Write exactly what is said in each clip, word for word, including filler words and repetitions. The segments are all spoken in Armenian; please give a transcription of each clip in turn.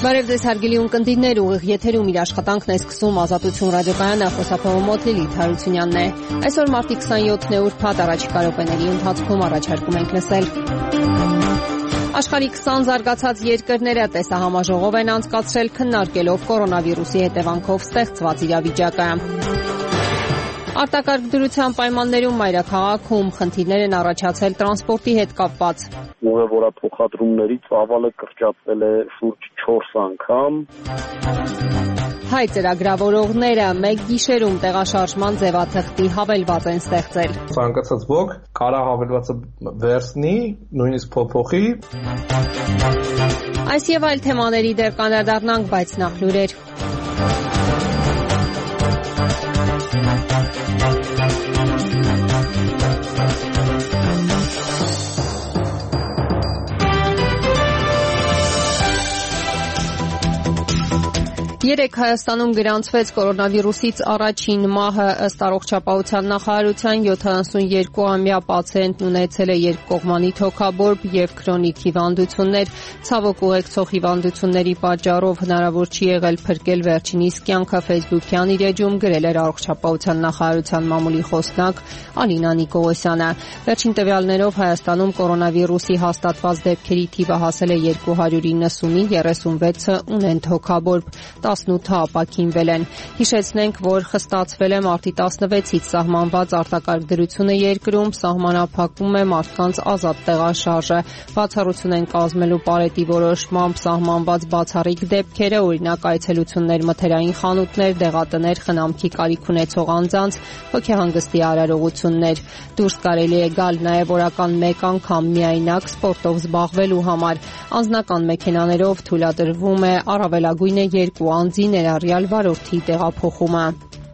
Բարև ձեզ հարգելի ունկնդիրներ, ուղիղ եթերում իր աշխատանքն է սկսում Ազատություն ռադիոկայանը, խոսափողոմոտ Լիլիթ Հարությունյանն է։ Այսօր մարտի քսաներկուսն է ուրբաթ, առաջիկա րոպեների ընթացքում առաջարկում ենք լսել։ Աշխարհի քսան զարգացած երկրները տեսահամաժողով են անցկացրել քննարկելով կորոնավիրուսի հետևանքով ստեղծված իրավիճակը։ Արտակարգ դրության պայմաններում մայրաքաղաքում խնդիրներ են առաջացել տրանսպորտի հետ կապված։ Ուղևորափոխադրումների ծավալը կրճատվել է շուրջ չորս անգամ։ Հայ ծրագրավորողները մեկ գիշերում տեղաշարժման ձևաթղթի հավելված են ստեղծել։ Ցանկացած ոք կարող հավելվածը վերցնի, նույնիսկ փոփոխի։ Այս եւ այլ թեմաների դեռ կանդրադառնանք, բայց նախ լուրեր։ Երեկ Հայաստանում գրանցվեց կորոնավիրուսից առաջին մահը, ըստ առողջապահության նախարարության յոթանասունյոթամյա պացիենտն ունեցել է երկկողմանի թոքաբորբ եւ քրոնիկ հիվանդություններ, ցավոք ուղեկցող հիվանդությունների պատճառով հնարավոր չի եղել փրկել վերջինիս կյանքը, Facebook-յան իր էջում գրել էր առողջապահության նախարարության մամուլի խոսնակ Ալինա Նիկողոսյանը։ Վերջին տվյալներով Հայաստանում կորոնավիրուսի հաստատված դեպքերի թիվը հասել է երկու հարյուր իննսունի, երեսունվեցը ունեն թոքաբորբ, տասնութը ապաքինվել են։ Հիշեցնենք, որ խստացվել է մարտի տասնվեցից սահմանված արտակարգ դրությունը երկրում, սահմանափակում է մարդկանց ազատ տեղաշարժը։ Բացառություն են կազմելու պարետի որոշմամբ սահմանված բացառիկ դեպքերը, օրինակ այցելություններ մթերային խանութներ, դեղատներ, խնամքի կարիք ունեցող անձանց, հոգեհանգստի արարողություններ։ Դուրս կարելի է գալ նաև օրական մեկ անգամ միայնակ սպորտով զբաղվելու համար։ Անձնական մեքենաներով թույլատրվում է առավելագույնը երկու անձի ներառյալ վարորդի տեղափոխումը։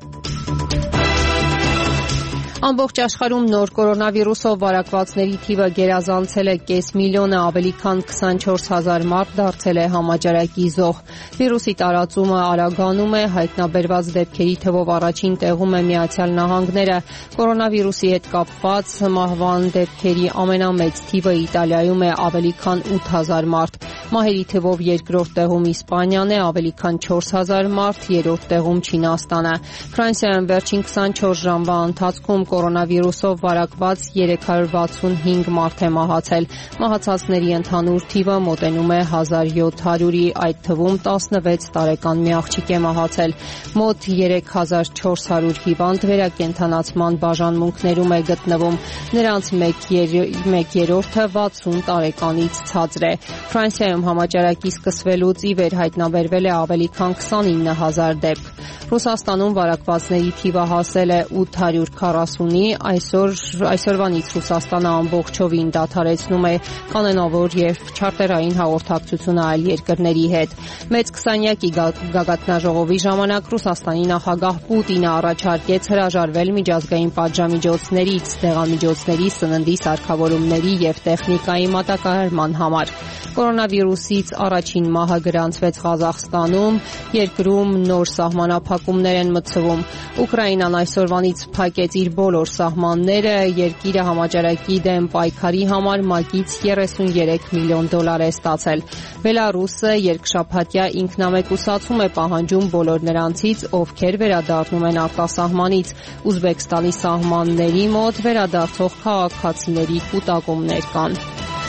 Ամբողջ աշխարհում նոր կորոնավիրուսով վարակվածների թիվը գերազանցել է կես միլիոնը, ավելի քան քսանչորս հազար մարդ դարձել է համաճարակի զոհ։ Վիրուսի տարածումը արագանում է, հայտնաբերված դեպքերի թվով առաջին տեղում է Միացյալ Նահանգները։ Կորոնավիրուսի հետ կապված մահվան դեպքերի ամենամեծ թիվը Իտալիայում է, ավելի քան ութ հազար մարդ։ Մահերի թվով երկրորդ տեղում Իսպանիան է, ավելի քան չորս հազար մարդ, երրորդ տեղում Չինաստանը։ Ֆրանսիայում վերջին քսանչորս ժամվա ընթացքում կորոնավիրուսով վարակված երեք հարյուր վաթսունհինգ մարդ է մահացել։ Մահացածների ընդհանուր թիվը մոտենում է հազար յոթ հարյուրի, այդ թվում տասնվեց տարեկան մի աղջիկ է մահացել։ Մոտ երեք հազար չորս հարյուր հիվանդ վերակենդանացման բաժանմունքներում է գտնվում։ Նրանց մեկ երրորդը վաթսուն տարեկանից ցածր է։ Ֆրանսիայում համաճարակի սկսվելուց ի վեր հայտնաբերվել է ավելի քան քսանինը հազար դեպք։ Ռուսաստանում վարակվածների թիվը հասել է ութ հարյուր քառասունի, այսօր այսօրվանից Ռուսաստանը ամբողջովին դադարեցնում է կանոնավոր եւ չարտերային հաղորդակցությունը այլ երկրների հետ։ Մեծ քսանյակի գագաթնաժողովի ժամանակ Ռուսաստանի նախագահ Պուտինը առաջարկեց հրաժարվել միջազգային պատժամիջոցներից, դեղամիջոցների, սննդի սարքավորումների եւ տեխնիկայի մատակարարման համար։ Կորոնավիրուսից առաջին մահը գրանցվեց Ղազախստանում, երկրում նոր սահմանափակումներ են մտցվում։ Ուկրաինան այսօրվանից փակեց իր բոլոր սահմանները, երկիրը համաճարակի դեմ պայքարի համար ՄԱԿ-ից երեսունյոթ միլիոն դոլար է ստացել։ Բելարուսը երկշաբաթյա ինքնամեկուսացում է պահանջում բոլոր նրանցից, ովքեր վերադառնում են արտասահմանից։ Ուզբեկստանի սահմանների մոտ վերադարձող քաղաքացիների կուտակումներ կան։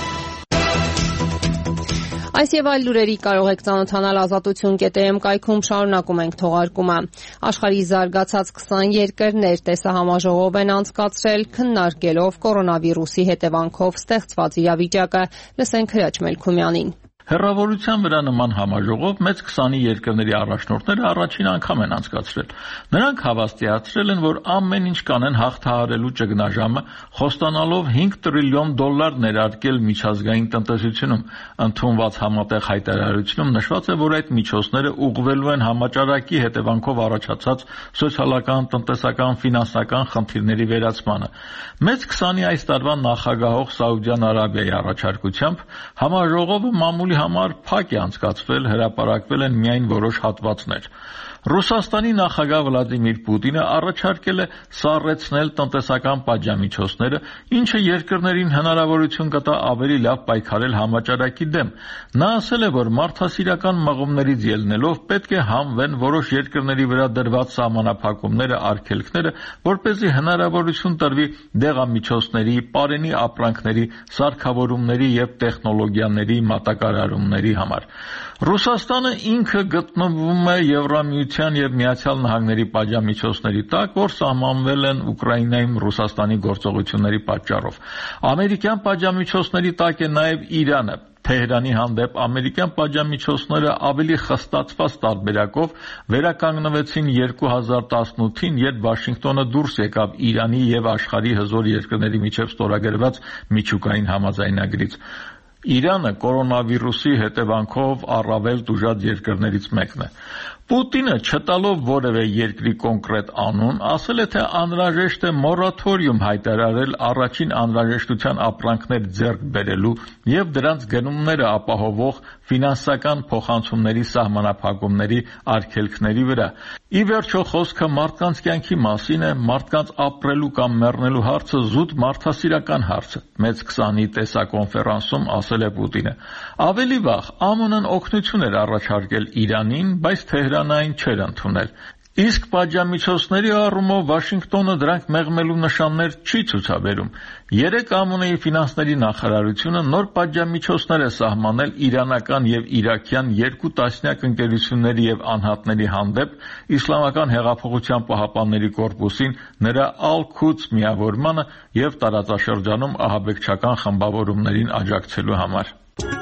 Այս եւ այլ լուրերի կարող եք ծանոթանալ ազատություն կետ է էմ կայքում, շարունակում ենք թողարկումը։ Աշխարհի զարգացած քսան երկրներ տեսահամաժողով են անցկացրել քննարկելով կորոնավիրուսի հետևանքով ստեղծված իրավիճակը։ Լսենք Հրաչ Մելքումյանին։ Հեռավորության վրա նման համաժողով մեծ քսանի երկրների առաջնորդները առաջին անգամ են անցկացրել։ Նրանք հավաստիացրել են, որ ամեն ինչ կանեն հաղթահարելու ճգնաժամը, խոստանալով հինգ տրիլիոն դոլար ներարկել միջազգային տնտեսությունում։ Ընդունված համատեղ հայտարարությունում նշված է, որ այդ միջոցները ուղղվելու են համաճարակի հետևանքով առաջացած սոցիալական, տնտեսական, ֆինանսական խնդիրների վերացմանը։ Մեծ քսանի այս տարվա նախագահող Սաուդյան Արաբիայի առաջարկությամբ համաժողովը մամուլի համար փակ է անցկացվել, հրապարակվել են միայն որոշ հատվածներ։ Ռուսաստանի նախագահ Վլադիմիր Պուտինը առաջարկել է սառեցնել տնտեսական պատժամիջոցները, ինչը երկրներին հնարավորություն կտա ավելի լավ պայքարել համաճարակի դեմ։ Նա ասել է, որ մարդասիրական մղումներից ելնելով պետք է հանվեն որոշ երկրների վրա դրված սահմանափակումները, արգելքները, որպեսզի հնարավորություն տրվի դեղամիջոցների, պարենի ապրանքների, սարքավորումների և տեխնոլոգիաների մատակարարումների համար։ Ռուսաստանը ինքը գտնվում է Եվրամիության և Միացյալ Նահանգների պատժամիջոցների տակ, որ սահմանվել են Ուկրաինայում Ռուսաստանի գործողությունների պատճառով։ Ամերիկյան պատժամիջոցների տակ է նաև Իրանը։ Թեհրանի հանդեպ ամերիկյան պատժամիջոցները ավելի խստացված տարբերակով վերականգնվեցին երկու հազար տասնութին, երբ Վաշինգտոնը դուրս եկավ Իրանի և աշխարհի հզոր երկրների միջև ստորագրված միջուկային համաձայնագրից։ Իրանը կորոնավիրուսի հետևանքով առավել տուժած երկրներից մեկն է։ Պուտինը, չտալով որևէ երկրի կոնկրետ անուն, ասել է, թե անհրաժեշտ է մորաթորիում հայտարարել առաջին անհրաժեշտության ապրանքներ ձեռք բերելու և դրանց գնումները ապահովող ֆինանսական փոխանցումների սահմանափակումների արգելքների վրա։ Ի վերջո, խոսքը մարդկանց կյանքի մասին է, մարդկանց ապրելու կամ մեռնելու հարցը զուտ մարդասիրական հարց է, մեծ քսանի տեսակոնֆերանսում ասել է Պուտինը։ Ավելի վաղ ԱՄՆ-ն օգնություն էր առաջարկել Իրանին, բայց Թեհրանը այն չէր ընդունել։ Իսկ պատժամիջոցների առումով Վաշինգտոնը դրանք մեղմելու նշաններ չի ցուցաբերում։ Երեկ ԱՄՆ-ի ֆինանսների նախարարությունը նոր պատժամիջոցներ է սահմանել իրանական և իրաքյան երկու տասնյակ ընկերությունների և անհատների հանդեպ Իսլամական հեղափոխության պահապանների կորպուսին, նրա Ալ-Քուդս միավորմանը և տարածաշրջանում ահաբեկչական խմբավորումներին աջակցելու համար։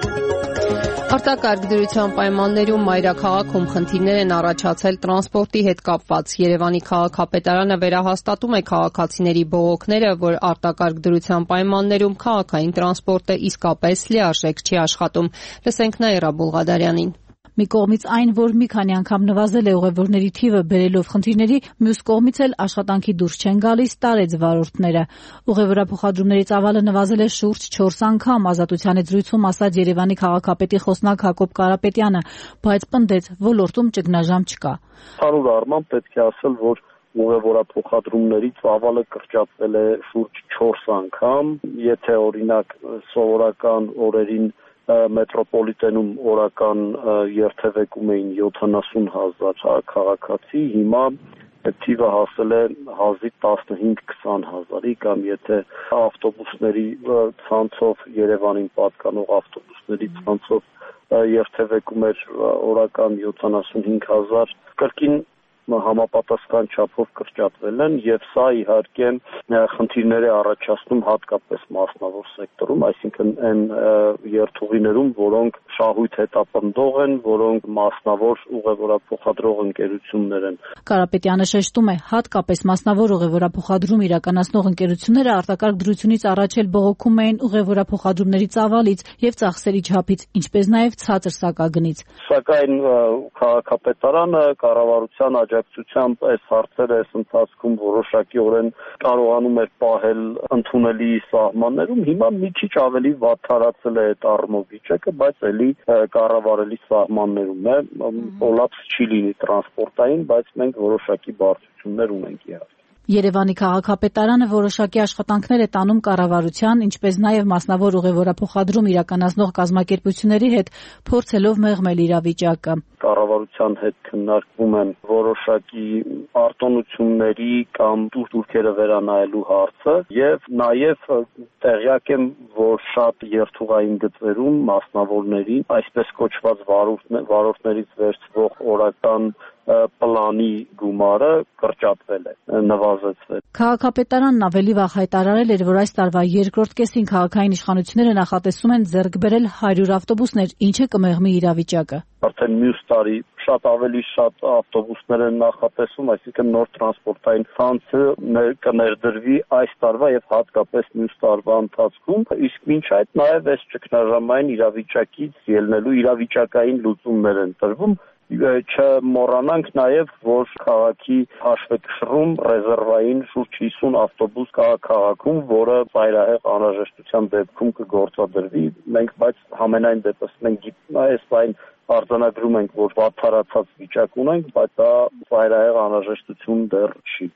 Արտակարգ դրության պայմաններում մայրաքաղաքում խնդիրներ են առաջացել տրանսպորտի հետ կապված։ Երևանի քաղաքապետարանը վերահաստատում է քաղաքացիների բողոքները, որ արտակարգ դրության պայմաններում քաղաքային տրանսպորտը իսկապես լիարժեք չի աշխատում։ Լսենք Նաիրա Բուլղադարյանին։ Մի կողմից այն, որ մի քանի անգամ նվազել է ուղևորների թիվը բերելով խնդիրների, մյուս կողմից էլ աշխատանքի դուրս չեն գալիս տարեց վարորդները։ Ուղևորափոխադրումների ծավալը նվազել է շուրջ չորս անգամ, Ազատության հետ զրույցում ասաց Երևանի քաղաքապետի խոսնակ Հակոբ Կարապետյանը, բայց պնդեց, ոլորտում ճգնաժամ չկա։ Հանուն առմամբ պետք է ասել, որ ուղևորափոխադրումների ծավալը կրճատվել է շուրջ չորս անգամ, եթե օրինակ սովորական օրերին մետրոպոլիտենում օրական երթևեկում էին յոթանասուն հազար քաղաքացի, հիմա թիվը հասել է հազիվ տասնհինգ քսան հազարի, կամ եթե ավտոբուսների ցանցով Երևանին պատկանող ավտոբուսների ցանցով երթևեկում էր օրական յոթանասունհինգ հազար, կրկին համապատասխան չափով կրճատվել են, եւ սա իհարկե խնդիրներ է առաջացնում հատկապես մասնավոր սեկտորում, այսինքն այն երթուղիներում, որոնք շահույթ հետապնդող են, որոնք մասնավոր ուղևորափոխադրող ընկերություններ են։ Կարապետյանը շեշտում է, հատկապես մասնավոր ուղևորափոխադրում իրականացնող ընկերությունները արտակարգ դրությունից առաջ էլ բողոքում էին ուղևորափոխադրումների ծավալից եւ ծախսերի չափից, ինչպես նաեւ ցածր սակագնից։ Սակայն քաղաքապետարանը կառավարության աջակցությամբ այս հարցերը այս ընթացքում որոշակիորեն կարողանում էր պահել ընդունելի սահմաններում, հիմա մի քիչ ավելի վատթարացել է այդ առումով վիճակը, բայց էլի կառավարելի սահմաններում է, կոլապս չի լինի տրանսպորտային, բայց մենք որոշակի բարդություններ ունենք իհարկե։ Երևանի քաղաքապետարանը որոշակի աշխատանքներ է տանում կառավարության, ինչպես նաև մասնավոր ուղևորափոխադրում իրականացնող կազմակերպությունների հետ, փորձելով մեղմել իրավիճակը։ Կառավարության հետ քննարկվում են որոշակի արտոնությունների կամ տուրքերը վերանայելու հարցը եւ նաեւ տեղյակ եմ, որ շատ երթուղային գծերում մասնավորների, այսպես կոչված վարորդներից վերցվող օրական պլանի գումարը կրճատվել է, նվազեցվել։ Քաղաքապետարանն ավելի վաղ հայտարարել էր, որ այս տարվա երկրորդ կեսին քաղաքային իշխանությունները նախատեսում են ձեռք բերել հարյուր ավտոբուսներ, ինչը կմեղմի իրավիճակը։ Արդեն մյուս տարի շատ ավելի շատ ավտոբուսներ են նախատեսում, այսինքն նոր տրանսպորտային ցանցը կներդրվի այս տարվա եւ հատկապես մյուս տարվա ընթացքում, իսկ մինչ այդ նաեւ այս ճգնաժամային իրավիճակից ելնելու իրավիճակային լուծումներ են տրվում։ Չմոռանանք նաև, որ քաղաքի հաշվեկշռում ռեզերվային շուրջ հիսուն ավտոբուս կա քաղաքում, որը ծայրահեղ անհրաժեշտության դեպքում կգործադրվի։ Մենք բայց համենայն դեպս մենք այս այն արձանագրում ենք, որ վատթարացած վիճակ ունենք, բայց դա ծայրահեղ անհրաժեշտություն դեռ չի։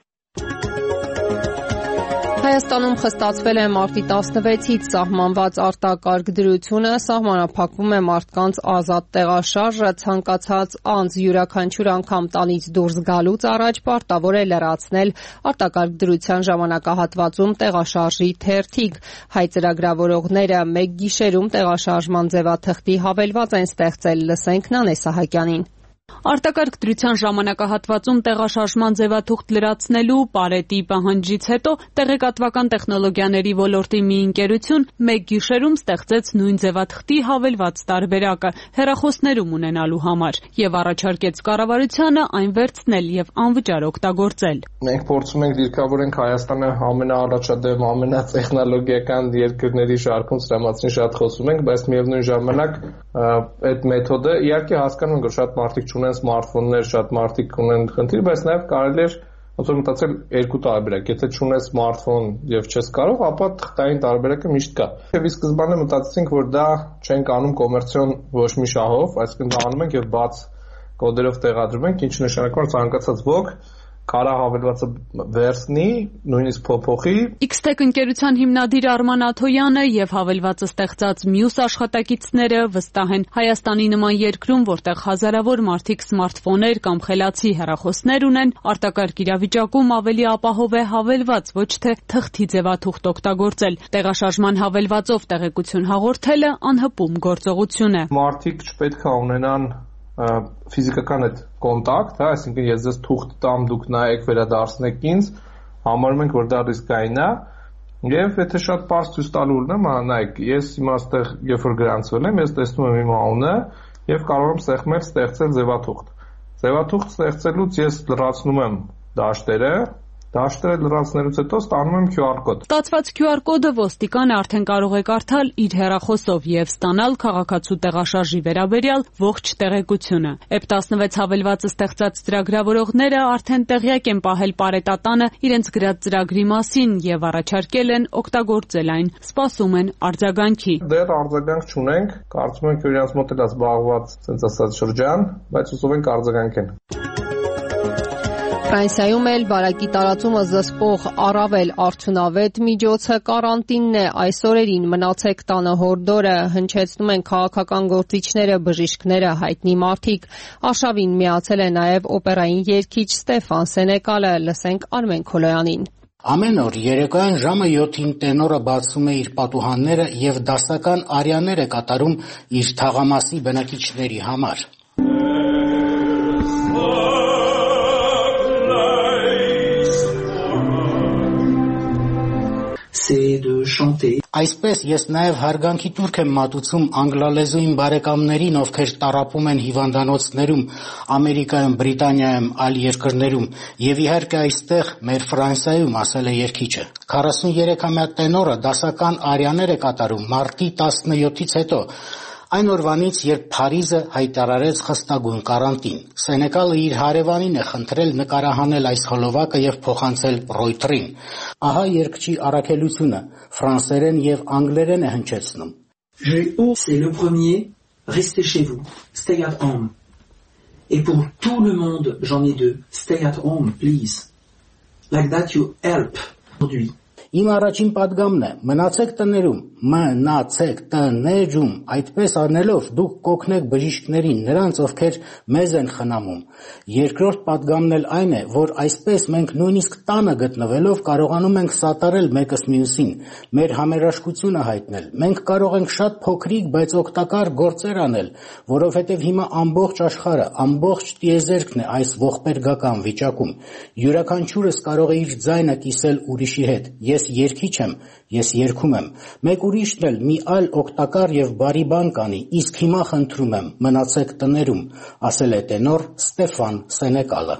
Հայաստանում խստացվել է մարտի տասնվեցից սահմանված արտակարգ դրությունը, սահմանափակվում է մարդկանց ազատ տեղաշարժը, ցանկացած անձ յուրաքանչյուր անգամ տանից դուրս գալուց առաջ պարտավոր է լրացնել արտակարգ դրության ժամանակահատվածում տեղաշարժի թերթիկ։ Հայ ծրագրավորողները մեկ գիշերում տեղաշարժման ձևաթղթի հավելված են ստեղծել, լսենք Նանե Սահակյանին։ Արտակարգ դրության ժամանակահատվածում տեղաշարժման ձևաթուղթ լրացնելու Պարետի պահանջից հետո տեղեկատվական տեխնոլոգիաների ոլորտի մի ընկերություն մեկ գիշերում ստեղծեց նույն ձևաթղթի հավելված տարբերակը հեռախոսներում ունենալու համար եւ առաջարկեց կառավարությանը այն վերցնել եւ անվճար օգտագործել։ Մենք փորձում ենք դիրքավորենք Հայաստանը ամենաառաջադեմ, ամենատեխնոլոգիական երկրների շարքում, սրա մասին շատ խոսում ենք, բայց միևնույն ժամանակ այդ մեթոդը իհարկե հասկանում ենք, որ շատ մարդիկ չունեն սմարթֆոններ, շատ մարդիկ ունեն խնդիր, բայց նաև կարելի է ոնց որ մտածել երկու տարբերակ։ Եթե չունես սմարթֆոն եւ չես կարող, ապա թղթային տարբերակը միշտ կա։ Եվ ի սկզբանե մտածեցինք, որ դա չենք անում կոմերցիոն ոչ մի շահով, այսինքն դա անում ենք եւ բաց կոդերով տեղադրում ենք, ինչը նշանակում է ցանկացած ոք կարա հավելվածը վերցնի, նույնիսկ փոփոխի։ X-Tech ընկերության հիմնադիր Արման Աթոյանը եւ հավելվածը ստեղծած մյուս աշխատակիցները վստահ են Հայաստանի նման երկրում, որտեղ հազարավոր մարդիկ սմարթֆոներ կամ խելացի հեռախոսներ ունեն, արտակարգ իրավիճակում ավելի ապահով է հավելված, ոչ թե թղթի ձևաթուղթ օգտագործել։ Տեղաշարժման հավելվածով տեղեկություն հաղորդելը անհպում գործողություն է։ Մարդիկ չպետք է ունենան ֆիզիկական այդ կոնտակտ, հա, այսինքն ես ձեզ թուղթ տամ, դուք նայեք, վերադարձնեք ինձ, համարում ենք, որ դա ռիսկային է, եւ եթե շատ պարզ ցույց տալու ունեմ, նայեք, ես հիմա այստեղ երբ որ գրանցվել եմ, ես տեսնում եմ իմ անունը եւ կարող եմ սեղմել ստեղծել ձևաթուղթ։ Ձևաթուղթ ստեղծելուց ես լրացնում եմ դաշտերը, դաշտերը լրացնելուց հետո ստանում եմ Q R կոդ։ Ստացված Q R կոդը ոստիկանը արդեն կարող է կարդալ իր հեռախոսով եւ ստանալ քաղաքացու տեղաշարժի վերաբերյալ ողջ տեղեկությունը։ Էփ տասնվեց հավելվածը ստեղծած ծրագրավորողները արդեն տեղյակ են պահել Պարետատանը իրենց գրած ծրագրի մասին եւ առաջարկել են օգտագործել այն։ Սպասում են արձագանքի։ Դեռ արձագանք չունենք, կարծում ենք որ իրենց մոտ էլ զբաղված ցենց ասած շրջան, բայց հուսով ենք արձագանքեն։ Ֆրանսիայում էլ վարակի տարածումը զսպող առավել արդյունավետ միջոցը կարանտինն է։ Այս օրերին մնացեք տանը հորդորը, հնչեցնում են քաղաքական գործիչները, բժիշկները, հայտնի մարդիկ։ Արշավին միացել է նաև օպերային երգիչ Ստեֆան Սենեկալը, լսենք Արմեն Քոլոյանին։ Ամեն օր երեկոյան ժամը յոթին տենորը բացում է իր պատուհանները եւ դասական արյաներ է կատարում իր թաղամասի բնակիչների համար։ Այսպես ես նաև հարգանքի տուրք եմ մատուցում անգլալեզուին բարեկամներին, ովքեր տառապում են հիվանդանոցներում, Ամերիկայում, Բրիտանիայում, այլ երկրներում եւ իհարկե այստեղ մեր Ֆրանսիայում, ասել է երգիչը։ քառասուներեքամյա տենորը դասական արյաներ է կատարում մարտի տասնյոթից հետո, այն օրվանից, երբ Փարիզը հայտարարեց խստագույն կարանտին։ Սենեկալը իր հարևանին է խնդրել նկարահանել այս հոլովակը եւ փոխանցել Ռոյթերին։ Ահա երգչի առաքելությունը ֆրանսերեն եւ անգլերեն է հնչեցնում։ C'est le premier, restez chez vous, stay at home. Et pour tout le monde, j'en ai deux, stay at home, please. Like that you help aujourd'hui. Իմ առաջին պատգամն է, մնացեք տներում, մնացեք տներում, այդպես անելով դուք կօգնեք բժիշկներին, նրանց, ովքեր մեզ են խնամում։ Երկրորդ պատգամն էլ այն է, որ այսպես մենք նույնիսկ տանը գտնվելով կարողանում ենք սատարել մեկս մյուսին, մեր համերաշխությունը հայտնել։ Մենք կարող ենք շատ փոքրիկ, բայց օգտակար գործեր անել, որովհետև հիմա ամբողջ աշխարհը, ամբողջ տիեզերքն է այս ողբերգական վիճակում։ Յուրաքանչյուրս կարող է իր ձայնը կիսել ուրիշի հետ։ Ես երգիչ եմ, ես երգում եմ, մեկ ուրիշն էլ մի այլ օգտակար եւ բարի բան կանի, իսկ հիմա խնդրում եմ, մնացեք տներում, ասել է տենոր Ստեֆան Սենեկալը։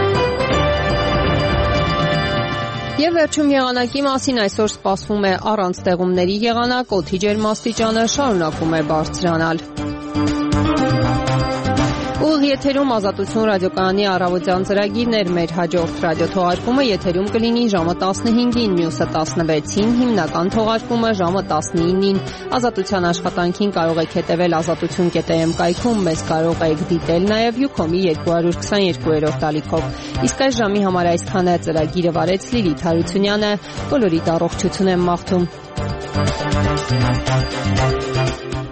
Եվ վերջում եղանակի մասին այսօր սպասվում է առանց տեղումների եղանակ, օդի ջերմաստիճանը շարունակում է բարձրանալ։ Եթերի եթերում Ազատություն ռադիոկայանի առավոտյան ծրագիրն էր։ Մեր հաջորդ ռադիոթողարկումը եթերում կլինի ժամը տասնհինգին, մյուսը տասնվեցին, հիմնական թողարկումը ժամը տասնինին։ Ազատության աշխատանքին կարող եք հետևել ազատություն կետ է էմ կայքում, մեզ կարող եք դիտել նաև Յուքոմի երկու հարյուր քսաներկու-րդ ալիքով։ Իսկ այս ժամի համար այսքան է։ Ծրագիրը վարեց Լիլիթ Հարությունյանը։ Բոլորիդ առողջություն եմ մաղթում։